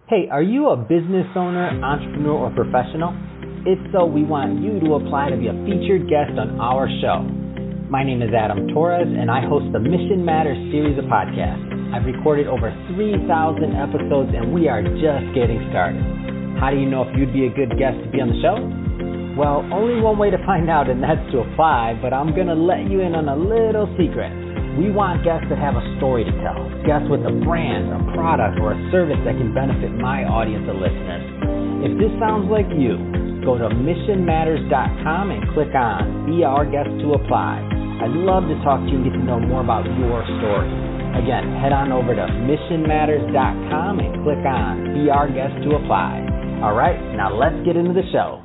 Hey, are you a business owner, entrepreneur, or professional? If so, we want you to apply to be a featured guest on our show. My name is Adam Torres, and I host the Mission Matters series of podcasts. I've recorded over 3,000 episodes, and we are just getting started. How do you know if you'd be a good guest to be on the show? Well, only one way to find out, and that's to apply, but I'm going to let you in on a little secret. We want guests that have a story to tell, guests with a brand, a product, or a service that can benefit my audience of listeners. If this sounds like you, go to missionmatters.com and click on Be Our Guest to apply. I'd love to talk to you and get to know more about your story. Again, head on over to missionmatters.com and click on Be Our Guest to apply. All right, now let's get into the show.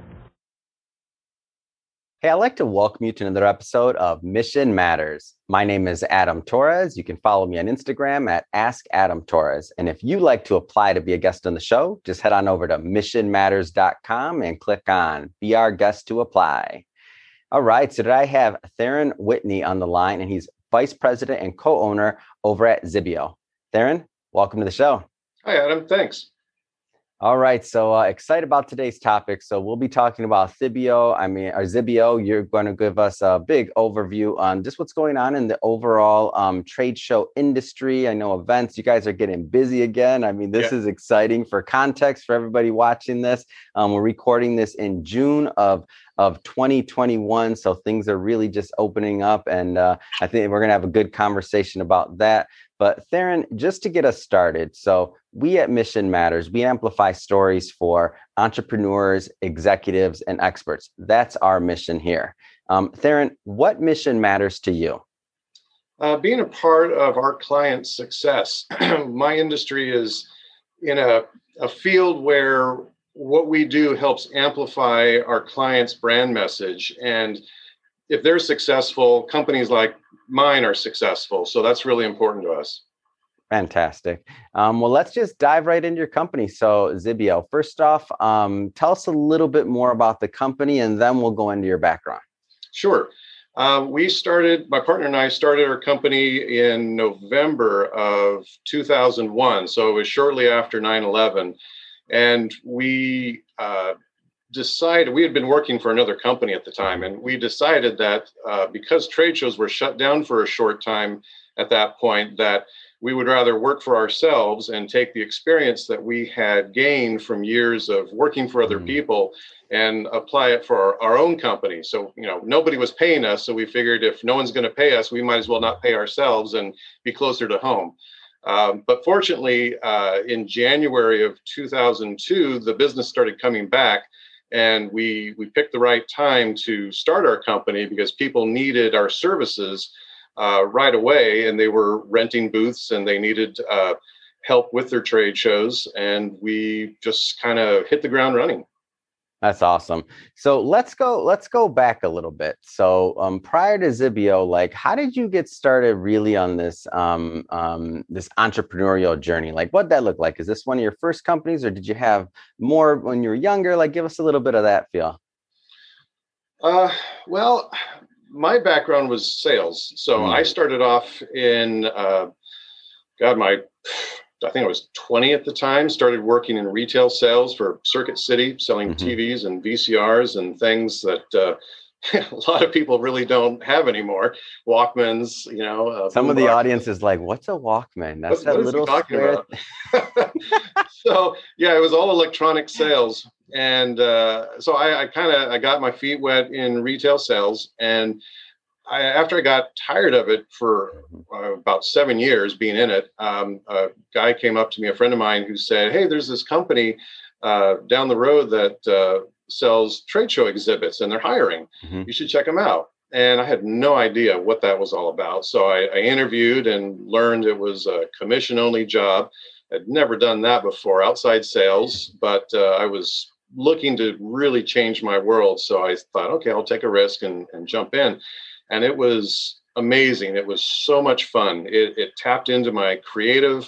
Hey, I'd like to welcome you to another episode of Mission Matters. My name is Adam Torres. You can follow me on Instagram at AskAdamTorres. And if you'd like to apply to be a guest on the show, just head on over to missionmatters.com and click on Be Our Guest to apply. All right, so today I have Theron Whitney on the line, and he's Vice President and co-owner over at Zibio. Theron, welcome to the show. Hi, Adam. Thanks. All right, so excited about today's topic. So we'll be talking about Zibio. You're going to give us a big overview on just what's going on in the overall trade show industry. I know events, you guys are getting busy again. This is exciting. For context, for everybody watching this, we're recording this in June of 2021. So things are really just opening up. And I think we're going to have a good conversation about that. But Theron, just to get us started, so we at Mission Matters, we amplify stories for entrepreneurs, executives, and experts. That's our mission here. Theron, what mission matters to you? Being a part of our clients' success. My industry is in a field where what we do helps amplify our clients' brand message. And if they're successful, companies like mine are successful. So that's really important to us. Fantastic. Well, let's just dive right into your company. So Zibio, first off, tell us a little bit more about the company, and then we'll go into your background. Sure. My partner and I started our company in November of 2001. So it was shortly after 9/11. And we decided, we had been working for another company at the time, and we decided that because trade shows were shut down for a short time at that point, that we would rather work for ourselves and take the experience that we had gained from years of working for other people and apply it for our own company. So, nobody was paying us. So we figured if no one's going to pay us, we might as well not pay ourselves and be closer to home. But fortunately, in January of 2002, the business started coming back. And we picked the right time to start our company because people needed our services right away, and they were renting booths and they needed help with their trade shows. And we just kind of hit the ground running. That's awesome. So let's go back a little bit. So prior to Zibio, how did you get started really on this this entrepreneurial journey? What'd that look like? Is this one of your first companies, or did you have more when you were younger? Give us a little bit of that feel. Well, my background was sales. So I started off in I think I was 20 at the time, started working in retail sales for Circuit City, selling TVs and VCRs and things that a lot of people really don't have anymore. Walkmans, Some of the audience is like, what's a Walkman? That's what little talking about. So, yeah, it was all electronic sales. And so I got my feet wet in retail sales. And after I got tired of it for about 7 years being in it, a guy came up to me, a friend of mine, who said, "Hey, there's this company down the road that sells trade show exhibits, and they're hiring. You should check them out." And I had no idea what that was all about. So I interviewed and learned it was a commission-only job. I'd never done that before, outside sales, but I was looking to really change my world. So I thought, okay, I'll take a risk and jump in. And it was amazing. It was so much fun. It tapped into my creative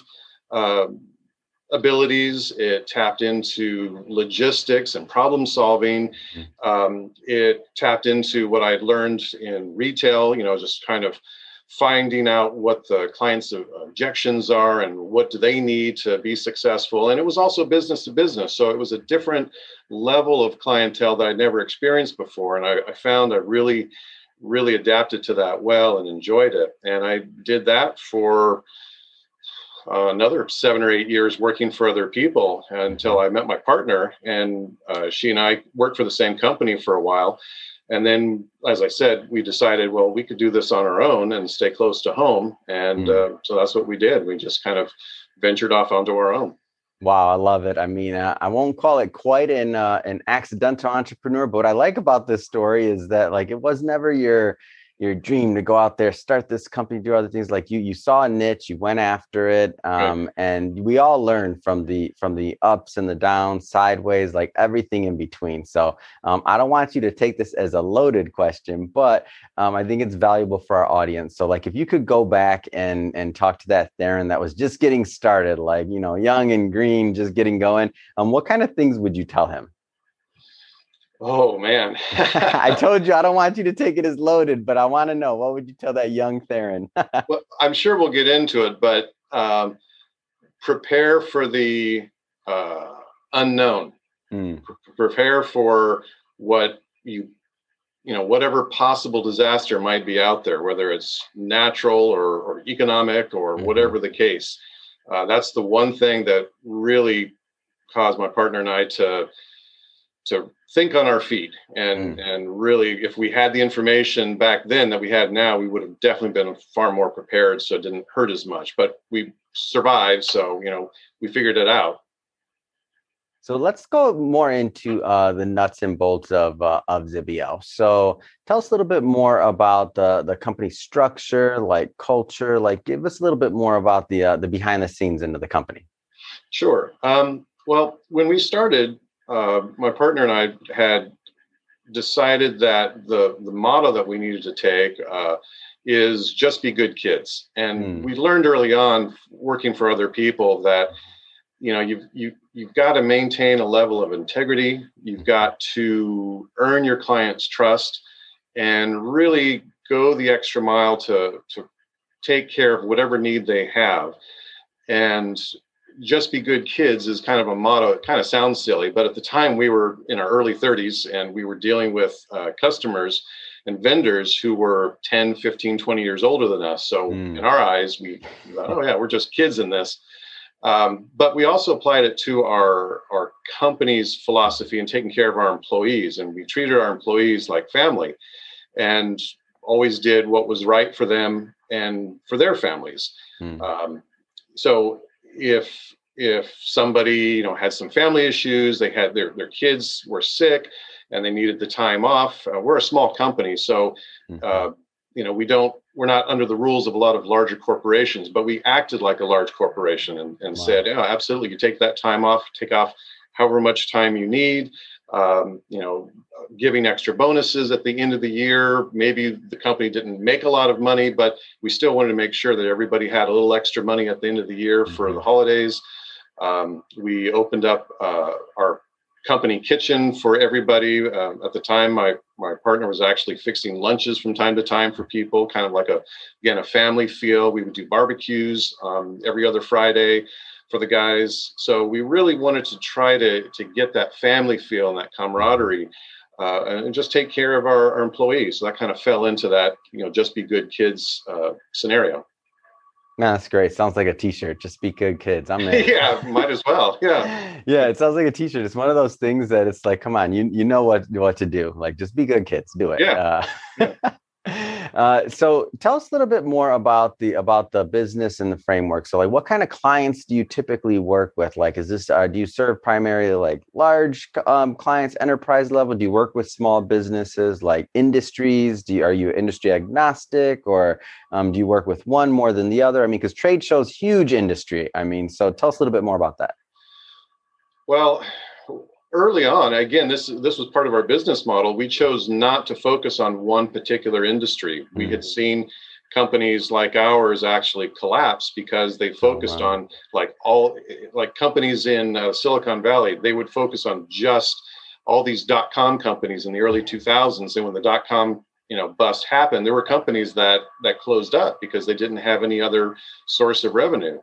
abilities. It tapped into logistics and problem solving. It tapped into what I'd learned in retail, just kind of finding out what the client's objections are and what do they need to be successful. And it was also business to business. So it was a different level of clientele that I'd never experienced before. And I found I really, really adapted to that well and enjoyed it. And I did that for another 7 or 8 years working for other people until I met my partner. And she and I worked for the same company for a while. And then, as I said, we decided, well, we could do this on our own and stay close to home. And so that's what we did. We just kind of ventured off onto our own. Wow, I love it. I mean, I won't call it quite an accidental entrepreneur, but what I like about this story is that like it was never your dream to go out there, start this company, do other things. Like you saw a niche, you went after it, Right. and we all learn from the ups and the downs, sideways, like everything in between. So I don't want you to take this as a loaded question, but I think it's valuable for our audience. So like if you could go back and talk to that Theron that was just getting started, like, you know, young and green, just getting going, what kind of things would you tell him? Oh, man. I told you I don't want you to take it as loaded, but I want to know, what would you tell that young Theron? Well, I'm sure we'll get into it, but prepare for the unknown. Prepare for what whatever possible disaster might be out there, whether it's natural or economic or whatever the case. That's the one thing that really caused my partner and I to think on our feet and really, if we had the information back then that we had now, we would have definitely been far more prepared, so it didn't hurt as much. But we survived, so we figured it out. So let's go more into the nuts and bolts of Zibio. So tell us a little bit more about the company structure, like culture, like give us a little bit more about the behind the scenes into the company. Sure. Well, when we started, my partner and I had decided that the motto that we needed to take is just be good kids. And we learned early on working for other people that, you've got to maintain a level of integrity. You've got to earn your client's trust and really go the extra mile to take care of whatever need they have. And just be good kids is kind of a motto. It kind of sounds silly, but at the time we were in our early 30s and we were dealing with customers and vendors who were 10, 15, 20 years older than us. So in our eyes, we thought, oh yeah, we're just kids in this. But we also applied it to our company's philosophy and taking care of our employees. And we treated our employees like family and always did what was right for them and for their families. So if somebody Mm-hmm. had some family issues, they had their kids were sick and they needed the time off, we're a small company, so we're not under the rules of a lot of larger corporations, but we acted like a large corporation and said, yeah, absolutely, you take that time off, take off however much time you need. Giving extra bonuses at the end of the year. Maybe the company didn't make a lot of money, but we still wanted to make sure that everybody had a little extra money at the end of the year for the holidays. We opened up our company kitchen for everybody. At the time, my partner was actually fixing lunches from time to time for people, kind of like a family feel. We would do barbecues every other Friday for the guys. So we really wanted to try to get that family feel and that camaraderie and just take care of our employees. So that kind of fell into that, just be good kids scenario. Man, that's great. Sounds like a t-shirt. Just be good kids. I'm in. Yeah, might as well. Yeah. Yeah, it sounds like a t-shirt. It's one of those things that it's like, come on, you know what to do. Like, just be good kids. Do it. Yeah. So tell us a little bit more about the business and the framework. So like, what kind of clients do you typically work with? Like, is this, do you serve primarily like large clients, enterprise level? Do you work with small businesses, like industries? Are you industry agnostic, or do you work with one more than the other? I mean, because trade shows huge industry. I mean, so tell us a little bit more about that. Well, early on, again, this was part of our business model. We chose not to focus on one particular industry. We had seen companies like ours actually collapse because they focused on like companies in Silicon Valley. They would focus on just all these .com companies in the early 2000s. And when the .com bust happened, there were companies that closed up because they didn't have any other source of revenue.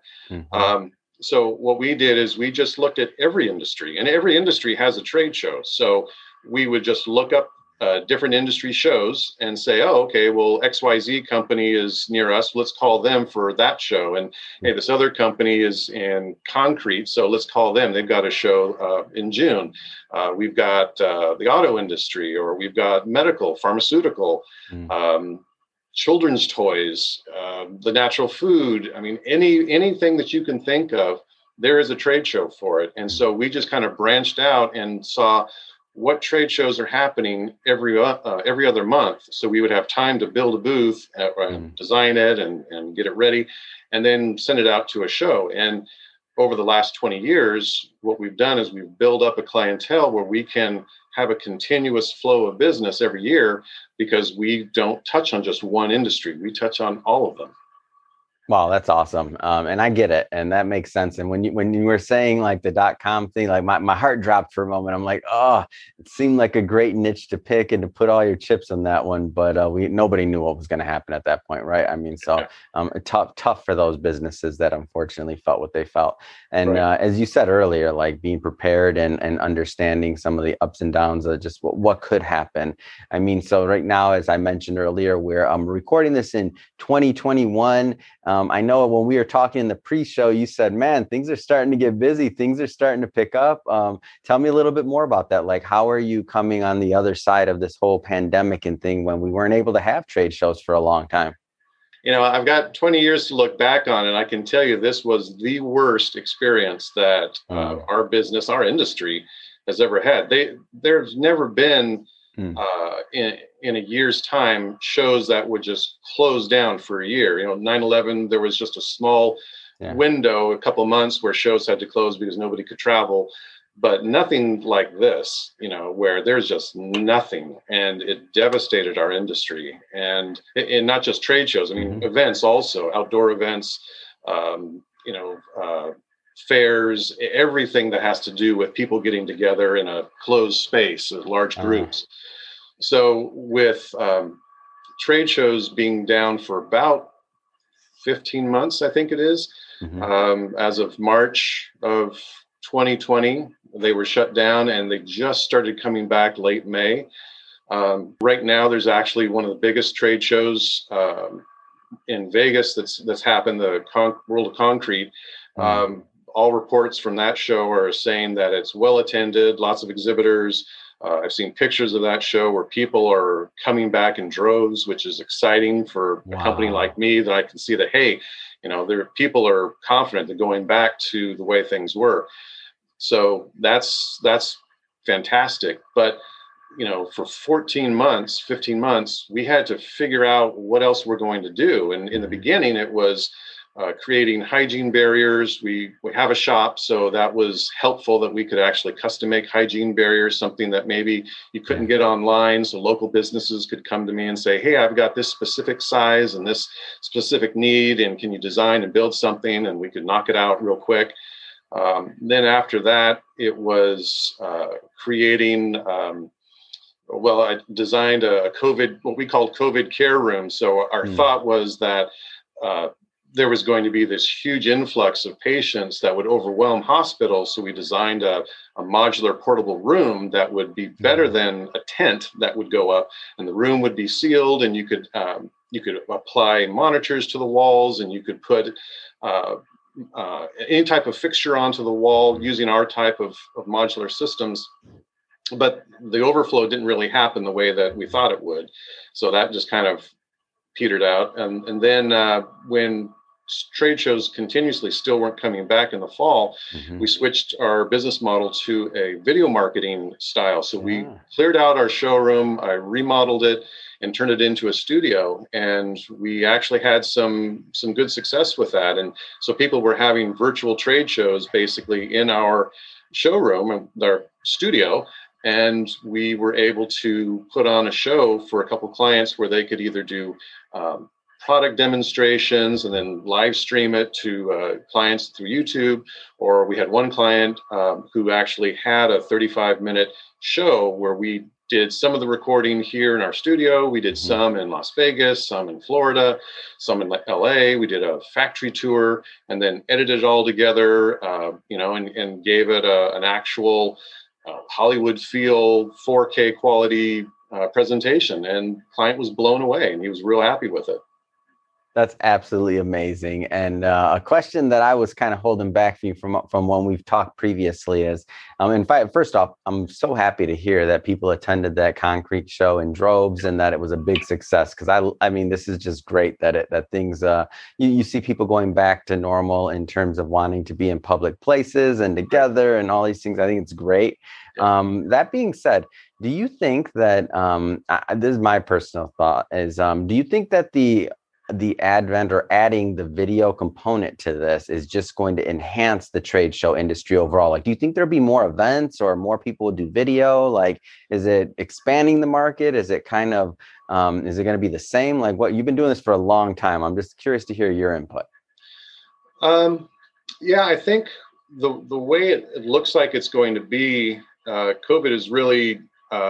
So what we did is we just looked at every industry, and every industry has a trade show. So we would just look up different industry shows and say, oh, okay, well, XYZ company is near us. Let's call them for that show. And hey, this other company is in concrete, so let's call them. They've got a show in June. We've got the auto industry, or we've got medical, pharmaceutical, children's toys, the natural food. I mean, anything that you can think of, there is a trade show for it. And so we just kind of branched out and saw what trade shows are happening every other month. So we would have time to build a booth, design it, and get it ready, and then send it out to a show. And over the last 20 years, what we've done is we've built up a clientele where we can have a continuous flow of business every year, because we don't touch on just one industry. We touch on all of them. Wow, that's awesome. And I get it. And that makes sense. And when you were saying like the .com thing, like my heart dropped for a moment. I'm like, oh, it seemed like a great niche to pick and to put all your chips on that one. But nobody knew what was going to happen at that point, right? I mean, so tough for those businesses that unfortunately felt what they felt. And as you said earlier, like being prepared and understanding some of the ups and downs of just what could happen. I mean, so right now, as I mentioned earlier, we're recording this in 2021. I know when we were talking in the pre-show, you said, man, things are starting to get busy. Things are starting to pick up. Tell me a little bit more about that. Like, how are you coming on the other side of this whole pandemic and thing when we weren't able to have trade shows for a long time? I've got 20 years to look back on, and I can tell you this was the worst experience that our business, our industry has ever had. There's never been in a year's time shows that would just close down for a year. 9/11, there was just a small window, a couple of months where shows had to close because nobody could travel, but nothing like this, where there's just nothing, and it devastated our industry. And not just trade shows, I mean, events also, outdoor events, fairs, everything that has to do with people getting together in a closed space, large groups. So with trade shows being down for about 15 months, I think it is, as of March of 2020, they were shut down, and they just started coming back late May. Right now, there's actually one of the biggest trade shows in Vegas that's happened, the World of Concrete. All reports from that show are saying that it's well attended, lots of exhibitors. I've seen pictures of that show where people are coming back in droves, which is exciting for a company like me, that I can see that, hey, people are confident that going back to the way things were. So that's fantastic. But, for 15 months, we had to figure out what else we're going to do. And in the beginning, it was creating hygiene barriers. We have a shop, so that was helpful that we could actually custom make hygiene barriers, something that maybe you couldn't get online. So local businesses could come to me and say, hey, I've got this specific size and this specific need, and can you design and build something? And we could knock it out real quick. Then after that, it was creating, I designed what we called COVID care room. So our thought was that there was going to be this huge influx of patients that would overwhelm hospitals. So we designed a modular portable room that would be better than a tent that would go up, and the room would be sealed, and you could apply monitors to the walls, and you could put any type of fixture onto the wall using our type of modular systems. But the overflow didn't really happen the way that we thought it would. So that just kind of petered out. And then when trade shows continuously still weren't coming back in the fall, we switched our business model to a video marketing style. So we cleared out our showroom, I remodeled it and turned it into a studio. And we actually had some good success with that. And so people were having virtual trade shows basically in our showroom and our studio. And we were able to put on a show for a couple of clients where they could either do product demonstrations and then live stream it to clients through YouTube. Or we had one client who actually had a 35-minute show where we did some of the recording here in our studio. We did Mhm. some in Las Vegas, some in Florida, some in LA. We did a factory tour and then edited it all together, and gave it an actual Hollywood feel 4K quality presentation. And client was blown away and he was real happy with it. That's absolutely amazing. And a question that I was kind of holding back from when we've talked previously is, in fact, first off, I'm so happy to hear that people attended that concrete show in droves and that it was a big success. Because I mean, this is just great that things you see people going back to normal in terms of wanting to be in public places and together and all these things. I think it's great. That being said, do you think that this is my personal thought is, do you think that the advent or adding the video component to this is just going to enhance the trade show industry overall? Like, do you think there'll be more events or more people will do video? Like, is it expanding the market? Is it kind of, is it going to be the same? Like, what you've been doing this for a long time. I'm just curious to hear your input. Yeah, I think the way it looks like it's going to be, COVID has really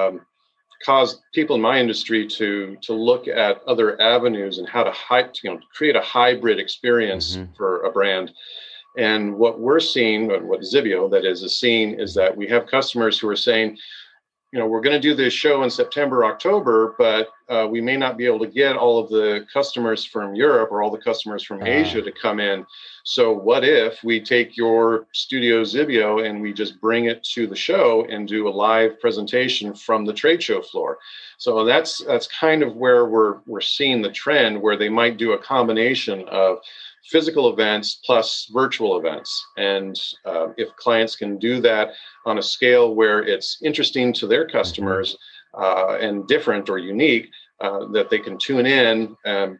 caused people in my industry to look at other avenues and how to create a hybrid experience for a brand. And what we're seeing, what Zivio that is seeing, is that we have customers who are saying, we're going to do this show in September, October, but we may not be able to get all of the customers from Europe or all the customers from Asia to come in. So what if we take your studio Zivio and we just bring it to the show and do a live presentation from the trade show floor? So that's kind of where we're seeing the trend, where they might do a combination of physical events plus virtual events. And if clients can do that on a scale where it's interesting to their customers and different or unique, that they can tune in,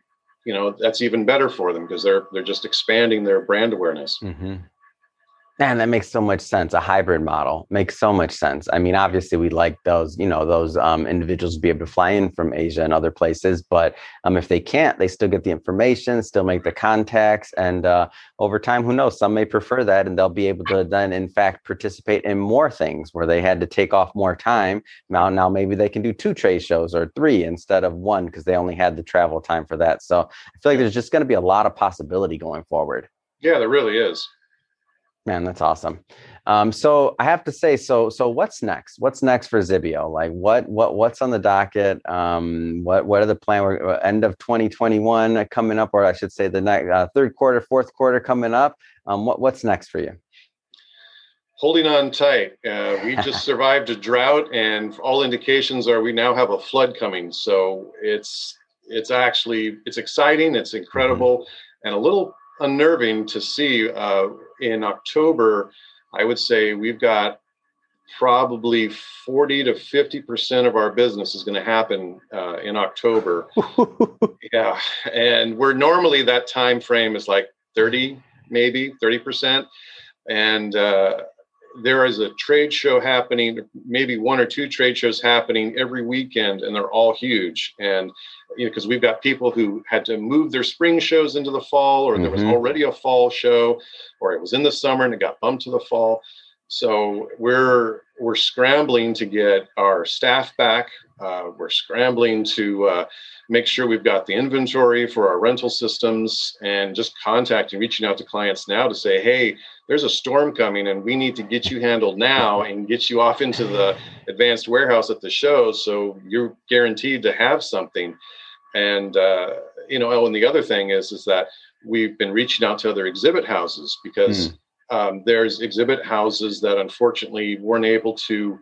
that's even better for them because they're just expanding their brand awareness. Man, that makes so much sense. A hybrid model makes so much sense. I mean, obviously, we'd like those individuals to be able to fly in from Asia and other places. But if they can't, they still get the information, still make the contacts. And over time, who knows, some may prefer that. And they'll be able to then, in fact, participate in more things where they had to take off more time. Now maybe they can do 2 trade shows or 3 instead of 1 because they only had the travel time for that. So I feel like there's just going to be a lot of possibility going forward. Yeah, there really is. Man, that's awesome. So I have to say, so what's next? What's next for Zivio? Like what's on the docket? What are the plan? We're end of 2021 coming up, or I should say the next third quarter, fourth quarter coming up. What's next for you? Holding on tight. We just survived a drought, and all indications are we now have a flood coming. So it's exciting. It's incredible, and a little unnerving to see. In October, I would say we've got probably 40 to 50% of our business is going to happen in October. Yeah, and we're normally that time frame is like 30, maybe 30%, and there is a trade show happening, maybe 1 or 2 trade shows happening every weekend, and they're all huge. And because we've got people who had to move their spring shows into the fall, or there was already a fall show, or it was in the summer and it got bumped to the fall. So we're scrambling to get our staff back. We're scrambling to make sure we've got the inventory for our rental systems, and just reaching out to clients now to say, hey, there's a storm coming and we need to get you handled now and get you off into the advanced warehouse at the show so you're guaranteed to have something. And, and the other thing is that we've been reaching out to other exhibit houses because there's exhibit houses that unfortunately weren't able to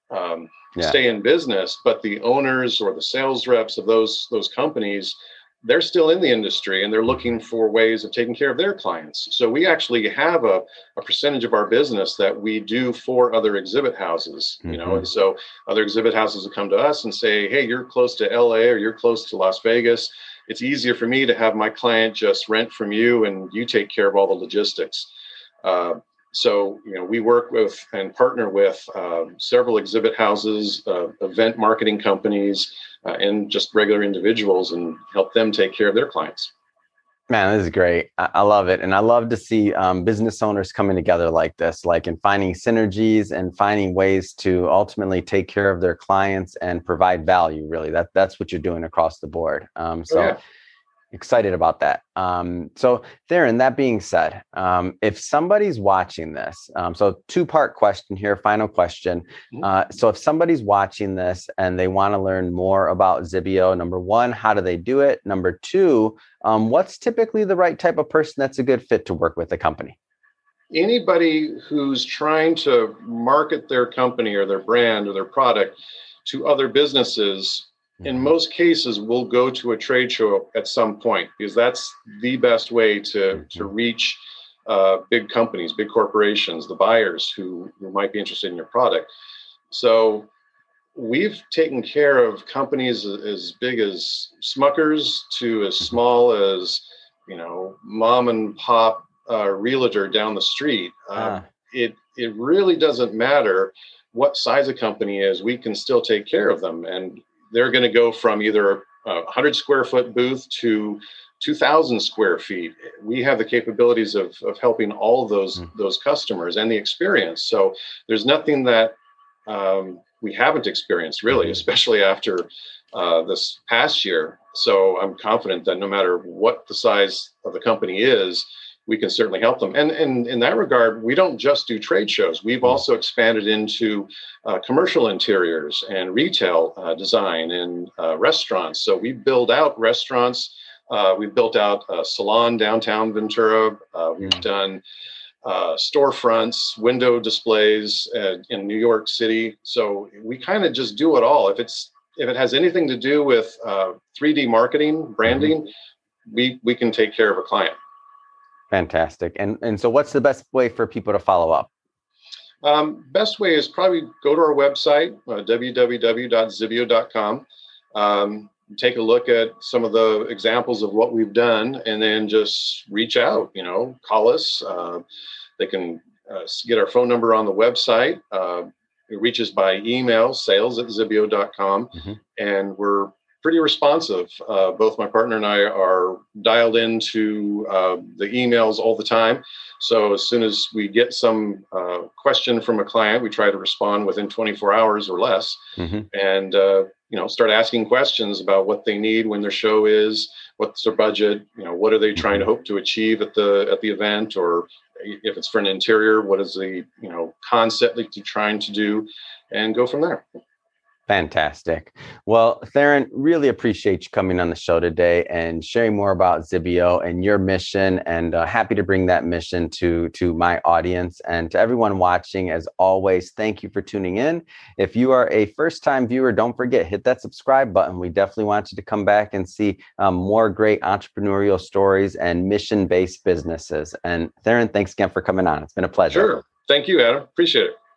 stay in business, but the owners or the sales reps of those companies, they're still in the industry and they're looking for ways of taking care of their clients. So we actually have a percentage of our business that we do for other exhibit houses, and so other exhibit houses will come to us and say, hey, you're close to LA or you're close to Las Vegas. It's easier for me to have my client just rent from you and you take care of all the logistics. So, we work with and partner with several exhibit houses, event marketing companies, and just regular individuals, and help them take care of their clients. Man, this is great. I love it. And I love to see business owners coming together like this, like and finding synergies and finding ways to ultimately take care of their clients and provide value. Really, that's what you're doing across the board. Oh, yeah. Excited about that. So Theron, that being said, if somebody's watching this, so two-part question here, final question. So if somebody's watching this and they want to learn more about Zibio, number one, how do they do it? Number two, what's typically the right type of person that's a good fit to work with the company? Anybody who's trying to market their company or their brand or their product to other businesses, in most cases, will go to a trade show at some point, because that's the best way to reach big companies, big corporations, the buyers who might be interested in your product. So we've taken care of companies as big as Smuckers to as small as, mom and pop realtor down the street. It really doesn't matter what size a company is. We can still take care of them, and they're going to go from either a 100 square foot booth to 2,000 square feet. We have the capabilities of helping all of those customers and the experience. So there's nothing that we haven't experienced, really, especially after this past year. So I'm confident that no matter what the size of the company is, we can certainly help them. And in that regard, we don't just do trade shows. We've also expanded into commercial interiors and retail design and restaurants. So we build out restaurants. We've built out a salon downtown Ventura. We've done storefronts, window displays in New York City. So we kind of just do it all. If it has anything to do with 3D marketing, branding, we can take care of a client. Fantastic. And so what's the best way for people to follow up? Best way is probably go to our website, www.zibio.com. Take a look at some of the examples of what we've done, and then just reach out, call us. They can get our phone number on the website. It reaches by email, sales@zibio.com. And we're pretty responsive. Both my partner and I are dialed into the emails all the time. So as soon as we get some question from a client, we try to respond within 24 hours or less, and start asking questions about what they need when their show is, what's their budget, what are they trying to hope to achieve at the event, or if it's for an interior, what is the concept that you're trying to do, and go from there. Fantastic. Well, Theron, really appreciate you coming on the show today and sharing more about Zibio and your mission, and happy to bring that mission to my audience. And to everyone watching, as always, thank you for tuning in. If you are a first-time viewer, don't forget, hit that subscribe button. We definitely want you to come back and see more great entrepreneurial stories and mission-based businesses. And Theron, thanks again for coming on. It's been a pleasure. Sure. Thank you, Adam. Appreciate it.